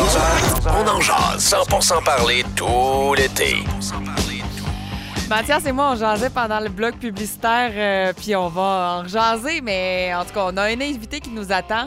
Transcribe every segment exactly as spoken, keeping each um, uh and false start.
quatorze heures, on en jase cent pour cent parler tout l'été. Mathias et moi, on jasait pendant le bloc publicitaire, euh, puis on va en jaser, mais en tout cas, on a un invité qui nous attend.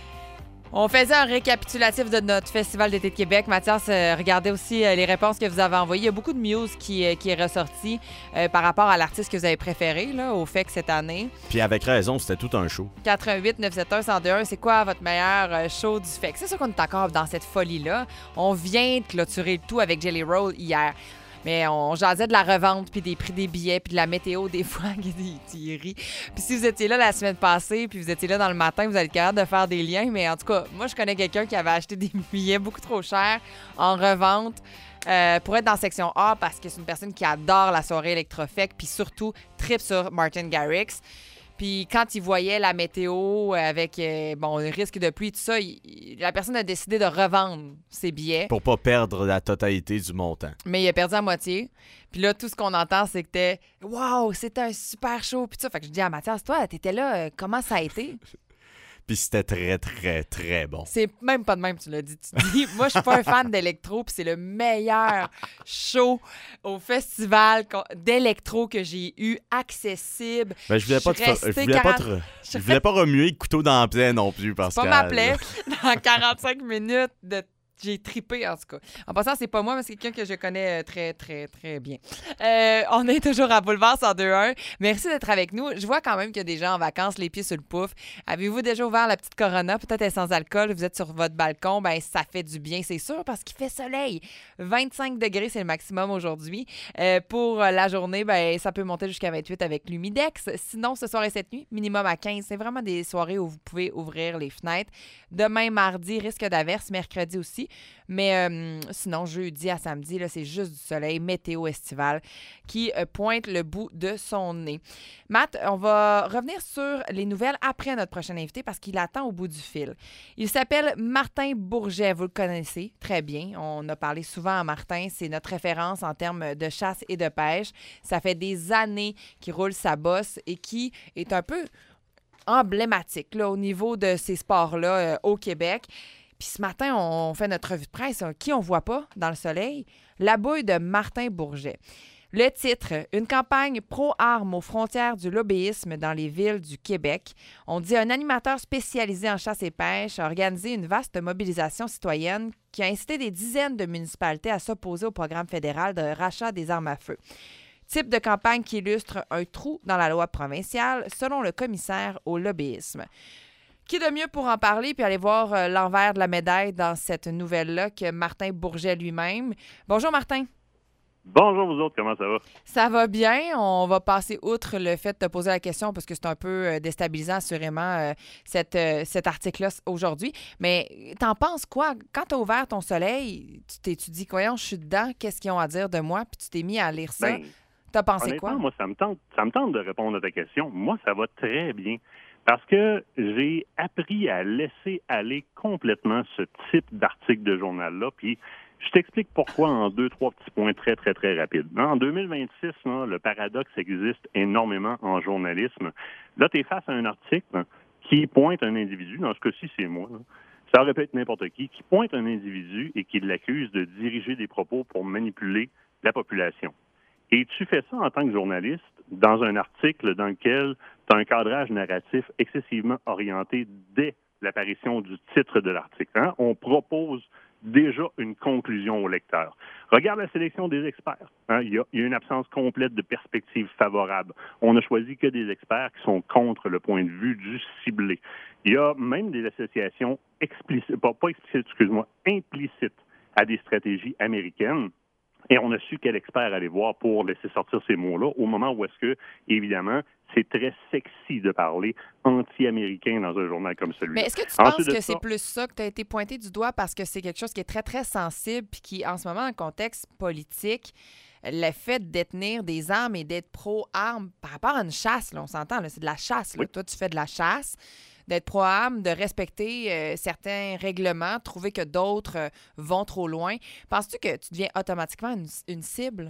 On faisait un récapitulatif de notre Festival d'été de Québec. Mathias, euh, regardez aussi euh, les réponses que vous avez envoyées. Il y a beaucoup de news qui, euh, qui est ressorti euh, par rapport à l'artiste que vous avez préféré, là, au F E C cette année. Puis avec raison, c'était tout un show. quatre un huit neuf sept un un zéro deux un, c'est quoi votre meilleur euh, show du F E C? C'est sûr qu'on est encore dans cette folie-là. On vient de clôturer le tout avec Jelly Roll hier. Mais on jasait de la revente, puis des prix des billets, puis de la météo des fois, qui rit. Puis si vous étiez là la semaine passée, puis vous étiez là dans le matin, vous allez être capable de faire des liens. Mais en tout cas, moi, je connais quelqu'un qui avait acheté des billets beaucoup trop chers en revente euh, pour être dans section A parce que c'est une personne qui adore la soirée électrofec, puis surtout tripe sur Martin Garrix. Puis quand il voyait la météo avec euh, bon, le risque de pluie et tout ça, il, la personne a décidé de revendre ses billets. Pour pas perdre la totalité du montant. Mais il a perdu à moitié. Puis là, tout ce qu'on entend, c'est que t'es « Wow, c'était un super show! » Puis ça, fait que je dis à Mathias, toi, t'étais là, euh, comment ça a été? Puis c'était très, très, très bon. C'est même pas de même, tu l'as dit. Tu dis, moi, je suis pas un fan d'électro, puis c'est le meilleur show au festival d'électro que j'ai eu, accessible. Ben, je voulais pas, te, je voulais quarante... pas, te, je voulais pas remuer le couteau dans la plaie non plus, parce que. Pas m'appeler dans quarante-cinq minutes de J'ai tripé, en tout cas. En passant, c'est pas moi, mais c'est quelqu'un que je connais très, très, très bien. Euh, on est toujours à Boulevard cent deux un. Merci d'être avec nous. Je vois quand même qu'il y a des gens en vacances, les pieds sur le pouf. Avez-vous déjà ouvert la petite Corona? Peut-être elle est sans alcool. Vous êtes sur votre balcon. Ben ça fait du bien, c'est sûr, parce qu'il fait soleil. vingt-cinq degrés, c'est le maximum aujourd'hui. Euh, pour la journée, ben ça peut monter jusqu'à vingt-huit avec l'humidex. Sinon, ce soir et cette nuit, minimum à quinze. C'est vraiment des soirées où vous pouvez ouvrir les fenêtres. Demain, mardi, risque d'averse. Mercredi aussi. Mais euh, sinon, jeudi à samedi, là, c'est juste du soleil, météo estivale, qui euh, pointe le bout de son nez. Matt, on va revenir sur les nouvelles après notre prochain invité parce qu'il attend au bout du fil. Il s'appelle Martin Bourget. Vous le connaissez très bien. On a parlé souvent à Martin. C'est notre référence en termes de chasse et de pêche. Ça fait des années qu'il roule sa bosse et qui est un peu emblématique là, au niveau de ces sports-là euh, au Québec. Puis ce matin, on fait notre revue de presse. Qui on voit pas dans le soleil? La bouille de Martin Bourget. Le titre, une campagne pro-armes aux frontières du lobbyisme dans les villes du Québec. On dit un animateur spécialisé en chasse et pêche a organisé une vaste mobilisation citoyenne qui a incité des dizaines de municipalités à s'opposer au programme fédéral de rachat des armes à feu. Type de campagne qui illustre un trou dans la loi provinciale, selon le commissaire au lobbyisme. Qui de mieux pour en parler puis aller voir euh, l'envers de la médaille dans cette nouvelle-là que Martin Bourget lui-même. Bonjour Martin. Bonjour vous autres, comment ça va? Ça va bien. On va passer outre le fait de te poser la question parce que c'est un peu euh, déstabilisant assurément euh, cette, euh, cet article-là aujourd'hui. Mais t'en penses quoi? Quand t'as ouvert ton soleil, tu t'es tu dis, voyons, je suis dedans, qu'est-ce qu'ils ont à dire de moi? Puis tu t'es mis à lire ça. Ben, t'as pensé quoi? Moi, ça me tente, ça me tente de répondre à ta question. Moi, ça va très bien. Parce que j'ai appris à laisser aller complètement ce type d'article de journal-là. Puis je t'explique pourquoi en deux, trois petits points très, très, très rapides. En deux mille vingt-six, là, le paradoxe existe énormément en journalisme. Là, tu es face à un article qui pointe un individu, dans ce cas-ci, c'est moi, là. Ça aurait pu être n'importe qui, qui pointe un individu et qui l'accuse de diriger des propos pour manipuler la population. Et tu fais ça en tant que journaliste dans un article dans lequel tu as un cadrage narratif excessivement orienté dès l'apparition du titre de l'article. Hein? On propose déjà une conclusion au lecteur. Regarde la sélection des experts. Hein? Il y a, il y a une absence complète de perspective favorable. On n'a choisi que des experts qui sont contre le point de vue du ciblé. Il y a même des associations explicites, pas, pas explicites, excuse-moi, implicites à des stratégies américaines. Et on a su quel expert aller voir pour laisser sortir ces mots-là au moment où est-ce que, évidemment, c'est très sexy de parler anti-américain dans un journal comme celui-là. Mais est-ce que tu penses Ensuite que ça, c'est plus ça que tu as été pointé du doigt parce que c'est quelque chose qui est très, très sensible puis qui, en ce moment, dans le contexte politique, le fait de détenir des armes et d'être pro-armes par rapport à une chasse, là, on s'entend, là, c'est de la chasse. Là. Oui. Toi, tu fais de la chasse. D'être pro-armes, de respecter euh, certains règlements, trouver que d'autres euh, vont trop loin. Penses-tu que tu deviens automatiquement une, une cible?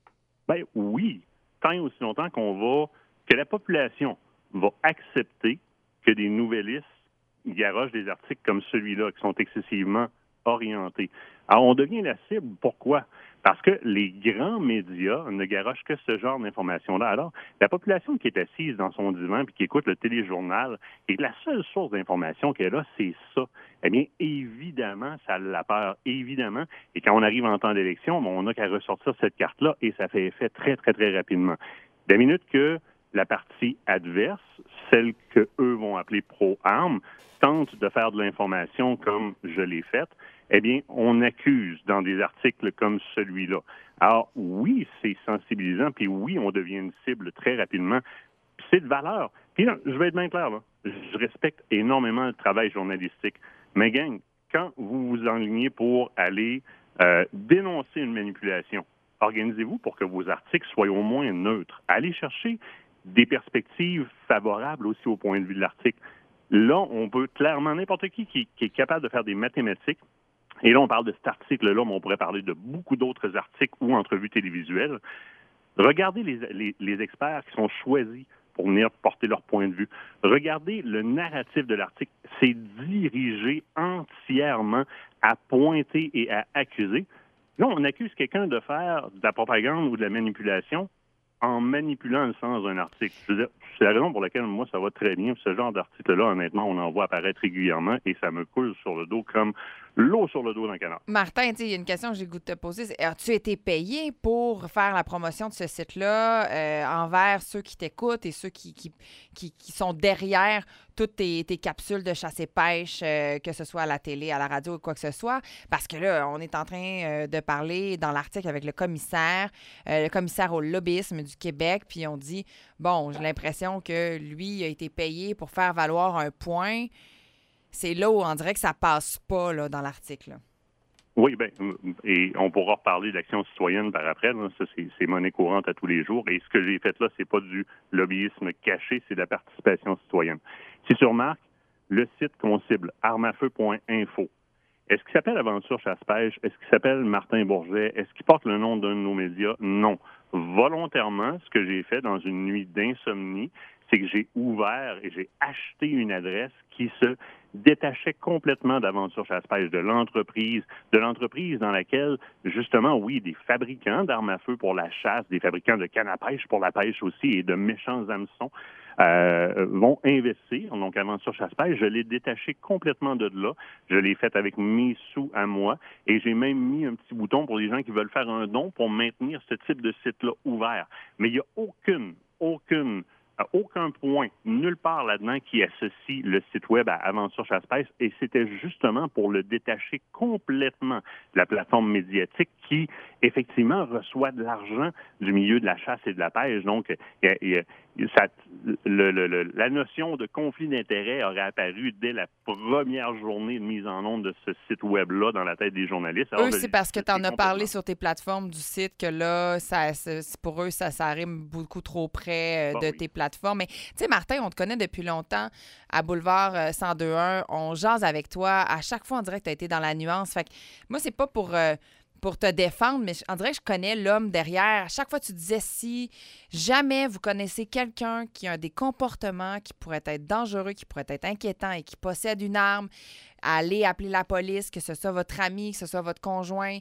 Ben oui, tant et aussi longtemps qu'on va, que la population va accepter que des nouvellistes garochent des articles comme celui-là, qui sont excessivement orientés. Alors, on devient la cible. Pourquoi? Parce que les grands médias ne garochent que ce genre d'informations-là. Alors, la population qui est assise dans son divan et qui écoute le téléjournal et que la seule source d'information qu'elle a, c'est ça. Eh bien, évidemment, ça l'a peur, évidemment. Et quand on arrive en temps d'élection, on n'a qu'à ressortir cette carte-là et ça fait effet très, très, très rapidement. Dès la minute que la partie adverse, celle que eux vont appeler pro-armes, tente de faire de l'information comme je l'ai faite, eh bien, on accuse dans des articles comme celui-là. Alors, oui, c'est sensibilisant, puis oui, on devient une cible très rapidement. Puis c'est de valeur. Puis là, je vais être bien clair, là. Je respecte énormément le travail journalistique. Mais gang, quand vous vous enlignez pour aller euh, dénoncer une manipulation, organisez-vous pour que vos articles soient au moins neutres. Allez chercher des perspectives favorables aussi au point de vue de l'article. Là, on peut clairement, n'importe qui qui, qui est capable de faire des mathématiques, et là, on parle de cet article-là, mais on pourrait parler de beaucoup d'autres articles ou entrevues télévisuelles. Regardez les, les, les experts qui sont choisis pour venir porter leur point de vue. Regardez le narratif de l'article. C'est dirigé entièrement à pointer et à accuser. Là, on accuse quelqu'un de faire de la propagande ou de la manipulation en manipulant le sens d'un article. Je veux dire, c'est la raison pour laquelle, moi, ça va très bien. Ce genre d'article-là, honnêtement, on en voit apparaître régulièrement et ça me coule sur le dos comme l'eau sur le dos d'un canard. Martin, il y a une question que j'ai le goût de te poser. C'est, as-tu été payé pour faire la promotion de ce site-là euh, envers ceux qui t'écoutent et ceux qui, qui, qui, qui sont derrière toutes tes, tes capsules de chasse et pêche, euh, que ce soit à la télé, à la radio ou quoi que ce soit? Parce que là, on est en train euh, de parler dans l'article avec le commissaire, euh, le commissaire au lobbyisme du Québec, puis on dit, bon, j'ai l'impression que lui a été payé pour faire valoir un point. C'est là où on dirait que ça passe pas là, dans l'article. Là. Oui, bien, et on pourra reparler d'action citoyenne par après. Là. Ça, c'est, c'est monnaie courante à tous les jours. Et ce que j'ai fait là, c'est pas du lobbyisme caché, c'est de la participation citoyenne. Si tu remarques, le site qu'on cible, armes à feu point info, est-ce qu'il s'appelle Aventure Chasse-Pêche? Est-ce qu'il s'appelle Martin Bourget? Est-ce qu'il porte le nom d'un de nos médias? Non. Volontairement, ce que j'ai fait dans une nuit d'insomnie, c'est que j'ai ouvert et j'ai acheté une adresse qui se détachait complètement d'Aventure Chasse-Pêche, de l'entreprise, de l'entreprise dans laquelle, justement, oui, des fabricants d'armes à feu pour la chasse, des fabricants de canne à pêche pour la pêche aussi et de méchants hameçons euh, vont investir. Donc, Aventure Chasse-Pêche, je l'ai détaché complètement de là. Je l'ai fait avec mes sous à moi et j'ai même mis un petit bouton pour les gens qui veulent faire un don pour maintenir ce type de site-là ouvert. Mais il n'y a aucune, aucune À aucun point, nulle part là-dedans qui associe le site web à Aventure Chasse-Pêche et c'était justement pour le détacher complètement de la plateforme médiatique qui, effectivement, reçoit de l'argent du milieu de la chasse et de la pêche. Donc, y a, y a, ça, le, le, le, la notion de conflit d'intérêts aurait apparu dès la première journée de mise en onde de ce site web-là dans la tête des journalistes. Alors, eux, c'est parce que tu en as parlé sur tes plateformes du site que là, ça, pour eux, ça, ça rime beaucoup trop près de bah, tes oui. plateformes. Mais tu sais, Martin, on te connaît depuis longtemps à Boulevard cent deux un. On jase avec toi. À chaque fois, on dirait que tu as été dans la nuance. Fait que moi, c'est pas pour... Euh, pour te défendre, mais on dirait que je connais l'homme derrière. À chaque fois, tu disais, si jamais vous connaissez quelqu'un qui a des comportements qui pourraient être dangereux, qui pourraient être inquiétants et qui possède une arme, allez appeler la police, que ce soit votre ami, que ce soit votre conjoint.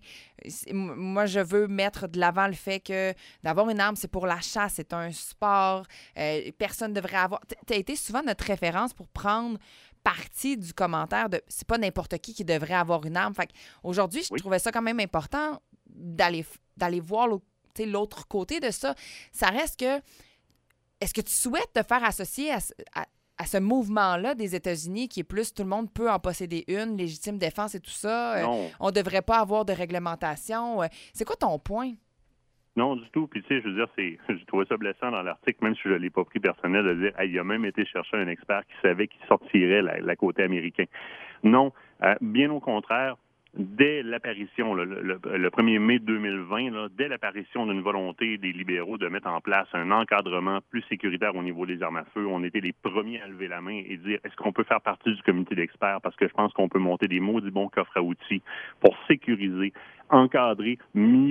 Moi, je veux mettre de l'avant le fait que d'avoir une arme, c'est pour la chasse, c'est un sport. Euh, personne ne devrait avoir... Tu as été souvent notre référence pour prendre partie du commentaire de c'est pas n'importe qui qui devrait avoir une arme. Fait qu'aujourd'hui, je oui. trouvais ça quand même important d'aller, d'aller voir l'autre, l'autre côté de ça. Ça reste que est-ce que tu souhaites te faire associer à, à, à ce mouvement-là des États-Unis qui est plus tout le monde peut en posséder une, légitime défense et tout ça? Euh, on devrait pas avoir de réglementation. Euh, c'est quoi ton point? Non, du tout. Puis, tu sais, je veux dire, c'est, j'ai trouvé ça blessant dans l'article, même si je ne l'ai pas pris personnel, de dire, hey, il a même été chercher un expert qui savait qu'il sortirait la, la côté américain. Non, euh, bien au contraire, dès l'apparition, là, le, le, le premier mai deux mille vingt, là, dès l'apparition d'une volonté des libéraux de mettre en place un encadrement plus sécuritaire au niveau des armes à feu, on était les premiers à lever la main et dire, est-ce qu'on peut faire partie du comité d'experts? Parce que je pense qu'on peut monter des maudits bons coffres à outils pour sécuriser, encadrer, mieux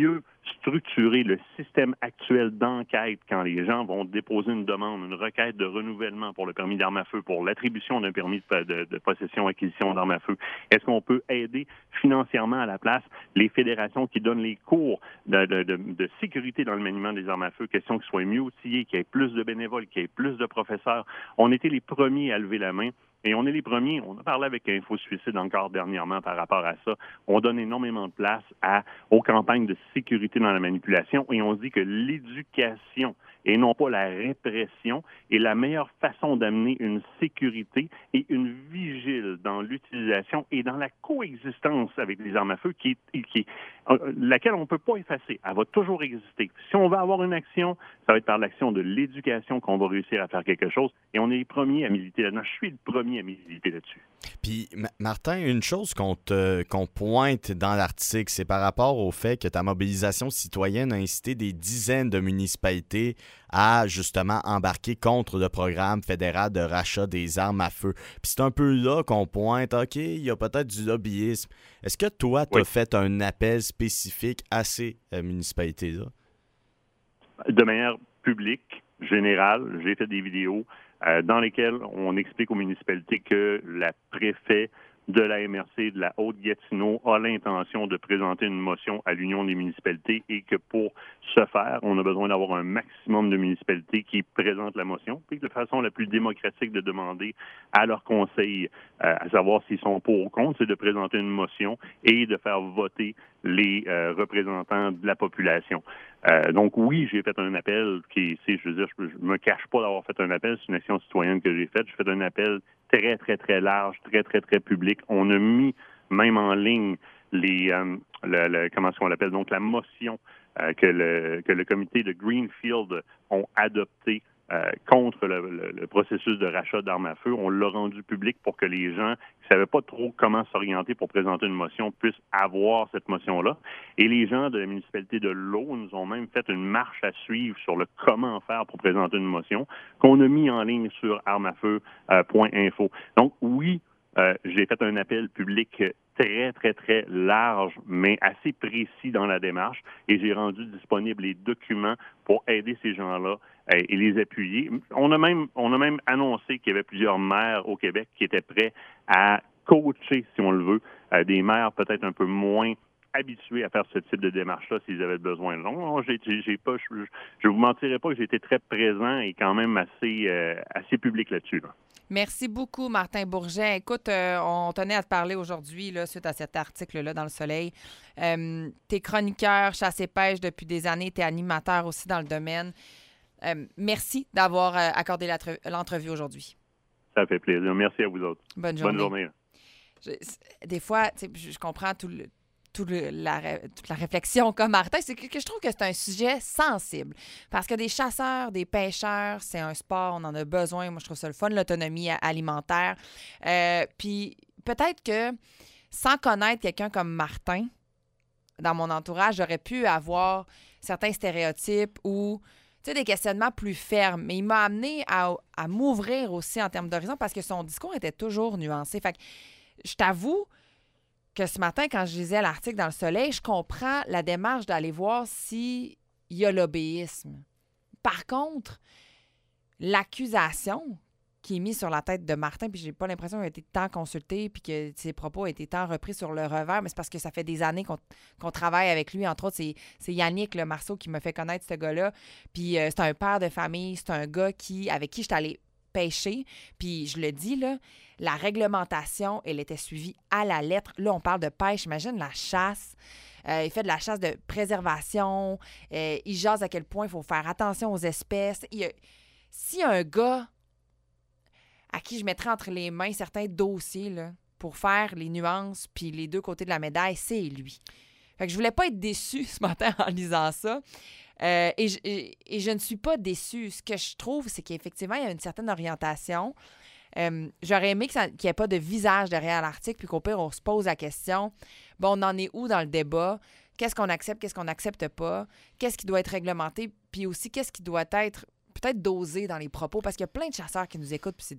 structurer le système actuel d'enquête quand les gens vont déposer une demande, une requête de renouvellement pour le permis d'arme à feu, pour l'attribution d'un permis de, de, de possession-acquisition d'armes à feu? Est-ce qu'on peut aider financièrement à la place les fédérations qui donnent les cours de, de, de, de sécurité dans le maniement des armes à feu? Question qu'ils soient mieux outillés, qu'il y ait plus de bénévoles, qu'il y ait plus de professeurs. On était les premiers à lever la main. Et on est les premiers, on a parlé avec Info Suicide encore dernièrement par rapport à ça. On donne énormément de place à, aux campagnes de sécurité dans la manipulation et on se dit que l'éducation et non pas la répression est la meilleure façon d'amener une sécurité et une vigile dans l'utilisation et dans la coexistence avec les armes à feu qui est, qui est, laquelle on ne peut pas effacer. Elle va toujours exister. Si on veut avoir une action, ça va être par l'action de l'éducation qu'on va réussir à faire quelque chose et on est les premiers à militer là-dedans. Je suis le premier à militer là-dessus. Puis, Martin, une chose qu'on, te, qu'on pointe dans l'article, c'est par rapport au fait que ta mobilisation citoyenne a incité des dizaines de municipalités à, justement, embarquer contre le programme fédéral de rachat des armes à feu. Puis c'est un peu là qu'on pointe, OK, il y a peut-être du lobbyisme. Est-ce que toi, tu as oui. fait un appel spécifique à ces euh, municipalités-là? De manière publique, générale, j'ai fait des vidéos Euh, dans lesquels on explique aux municipalités que la préfet de la M R C de la Haute-Gatineau a l'intention de présenter une motion à l'Union des municipalités et que pour ce faire, on a besoin d'avoir un maximum de municipalités qui présentent la motion, puis de façon la plus démocratique de demander à leur conseil, euh, à savoir s'ils sont pour ou contre, c'est de présenter une motion et de faire voter les euh, représentants de la population. Euh, donc oui, j'ai fait un appel qui, c'est, je veux dire, je, je me cache pas d'avoir fait un appel, c'est une action citoyenne que j'ai faite. J'ai fait un appel très, très, très large, très, très, très public. On a mis même en ligne les, euh, le, le, comment est-ce qu'on l'appelle, donc la motion euh, que le que le comité de Greenfield ont adoptée Euh, contre le, le, le processus de rachat d'armes à feu. On l'a rendu public pour que les gens qui ne savaient pas trop comment s'orienter pour présenter une motion puissent avoir cette motion-là. Et les gens de la municipalité de l'Eau nous ont même fait une marche à suivre sur le comment faire pour présenter une motion qu'on a mis en ligne sur armesafeu point info. Donc oui, euh, j'ai fait un appel public très, très, très large, mais assez précis dans la démarche. Et j'ai rendu disponibles les documents pour aider ces gens-là euh, et les appuyer. On a même, on a même annoncé qu'il y avait plusieurs maires au Québec qui étaient prêts à coacher, si on le veut, euh, des maires peut-être un peu moins habitués à faire ce type de démarche-là s'ils avaient besoin. Non, non j'ai, j'ai pas, je ne vous mentirai pas que j'ai été très présent et quand même assez, euh, assez public là-dessus. Là. Merci beaucoup, Martin Bourget. Écoute, euh, on tenait à te parler aujourd'hui là, suite à cet article-là dans Le Soleil. Euh, t'es chroniqueur, chasse et pêche depuis des années. T'es animateur aussi dans le domaine. Euh, merci d'avoir euh, accordé l'entrevue aujourd'hui. Ça fait plaisir. Merci à vous autres. Bonne journée. Bonne journée. Je, des fois, je, je comprends tout le... Toute la, toute la réflexion comme Martin, c'est que, que je trouve que c'est un sujet sensible. Parce que des chasseurs, des pêcheurs, c'est un sport, on en a besoin. Moi, je trouve ça le fun, l'autonomie alimentaire. Euh, puis peut-être que sans connaître quelqu'un comme Martin, dans mon entourage, j'aurais pu avoir certains stéréotypes ou des questionnements plus fermes. Mais il m'a amené à, à m'ouvrir aussi en termes d'horizon parce que son discours était toujours nuancé. Fait que je t'avoue que ce matin, quand je lisais l'article dans Le Soleil, je comprends la démarche d'aller voir s'il y a lobbyisme. Par contre, l'accusation qui est mise sur la tête de Martin, puis j'ai pas l'impression qu'il a été tant consulté puis que ses propos ont été tant repris sur le revers, mais c'est parce que ça fait des années qu'on, qu'on travaille avec lui. Entre autres, c'est, c'est Yannick le Marceau qui m'a fait connaître ce gars-là. Puis euh, c'est un père de famille, c'est un gars qui avec qui je suis allée pêcher. Puis je le dis, là, la réglementation, elle était suivie à la lettre. Là, on parle de pêche. Imagine la chasse. Euh, il fait de la chasse de préservation. Euh, il jase à quel point il faut faire attention aux espèces. Il y a... S'il y a un gars à qui je mettrais entre les mains certains dossiers là, pour faire les nuances puis les deux côtés de la médaille, c'est lui. Fait que je voulais pas être déçue ce matin en lisant ça. Euh, et, je, et, et je ne suis pas déçue. Ce que je trouve, c'est qu'effectivement, il y a une certaine orientation. Euh, j'aurais aimé que ça, qu'il n'y ait pas de visage derrière l'article, puis qu'au pire, on se pose la question, bon, on en est où dans le débat? Qu'est-ce qu'on accepte, qu'est-ce qu'on n'accepte pas? Qu'est-ce qui doit être réglementé? Puis aussi, qu'est-ce qui doit être peut-être dosé dans les propos? Parce qu'il y a plein de chasseurs qui nous écoutent, puis c'est des gens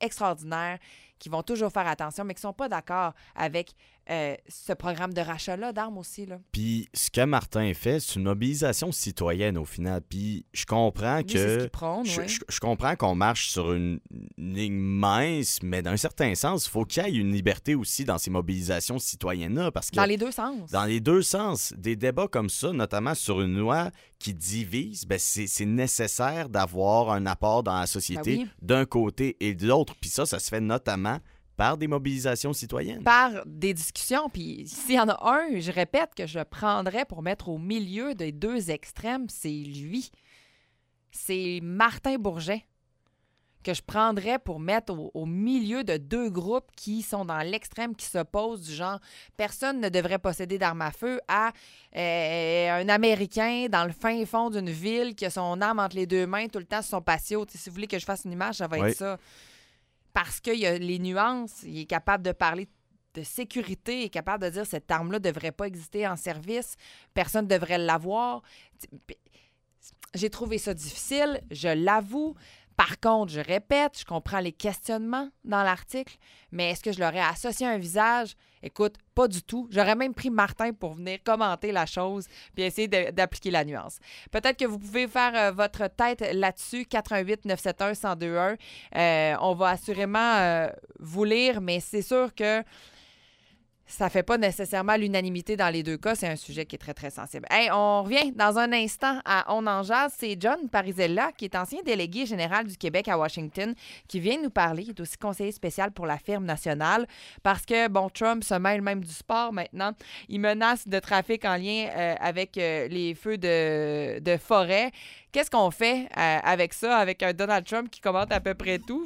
extraordinaires, qui vont toujours faire attention, mais qui ne sont pas d'accord avec euh, ce programme de rachat-là d'armes aussi. Là. Puis ce que Martin fait, c'est une mobilisation citoyenne au final. Puis je comprends Lui, que... c'est ce qu'il prône, je, oui. je, je comprends qu'on marche sur une ligne mince, mais d'un certain sens, il faut qu'il y ait une liberté aussi dans ces mobilisations citoyennes-là. Parce que Dans les deux sens. Dans les deux sens. Des débats comme ça, notamment sur une loi qui divise, ben c'est, c'est nécessaire d'avoir un apport dans la société Ben oui. d'un côté et de l'autre. Puis ça, ça se fait notamment par des mobilisations citoyennes. Par des discussions. Puis s'il y en a un, je répète, que je prendrais pour mettre au milieu des deux extrêmes, c'est lui. C'est Martin Bourget que je prendrais pour mettre au, au milieu de deux groupes qui sont dans l'extrême, qui s'opposent, du genre personne ne devrait posséder d'armes à feu, à euh, un Américain dans le fin fond d'une ville qui a son arme entre les deux mains tout le temps sur son patio. T'sais, si vous voulez que je fasse une image, ça va Oui. être ça. Parce qu'il y a les nuances, il est capable de parler de sécurité, il est capable de dire cette arme-là ne devrait pas exister en service, personne ne devrait l'avoir. J'ai trouvé ça difficile, je l'avoue. Par contre, je répète, je comprends les questionnements dans l'article, mais est-ce que je leur ai associé un visage? Écoute, pas du tout. J'aurais même pris Martin pour venir commenter la chose puis essayer de, d'appliquer la nuance. Peut-être que vous pouvez faire euh, votre tête là-dessus, quatre un huit neuf sept un un zéro deux un. Euh, on va assurément euh, vous lire, mais c'est sûr que ça fait pas nécessairement l'unanimité dans les deux cas. C'est un sujet qui est très, très sensible. Hey, on revient dans un instant à On en jase. C'est John Parisella, qui est ancien délégué général du Québec à Washington, qui vient nous parler. Il est aussi conseiller spécial pour la firme nationale parce que, bon, Trump se mêle même du sport maintenant. Il menace de trafic en lien euh, avec euh, les feux de, de forêt. Qu'est-ce qu'on fait euh, avec ça, avec un Donald Trump qui commente à peu près tout?